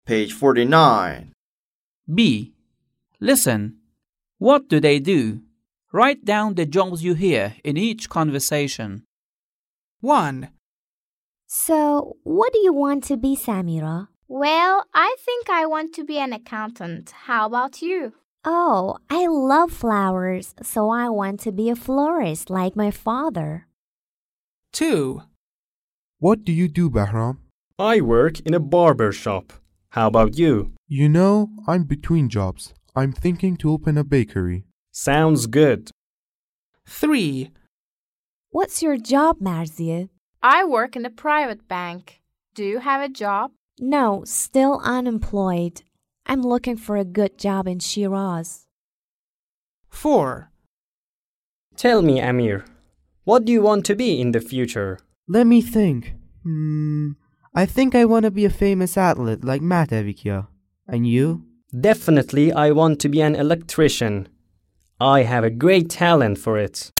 Page 49. B. Listen. What do they do? Write down the jobs you hear in each conversation. 1. So, what do you want to be, Samira? Well, I think I want to be an accountant. How about you? Oh, I love flowers, so I want to be a florist like my father. 2. What do you do, Bahram? I work in a barber shop. How about you? You know, I'm between jobs. I'm thinking to open a bakery. Sounds good. 3. What's your job, Marzieh? I work in a private bank. Do you have a job? No, still unemployed. I'm looking for a good job in Shiraz. 4. Tell me, Amir, what do you want to be in the future? Let me think. I think I want to be a famous athlete like Matt Evikia. And you? Definitely, I want to be an electrician. I have a great talent for it.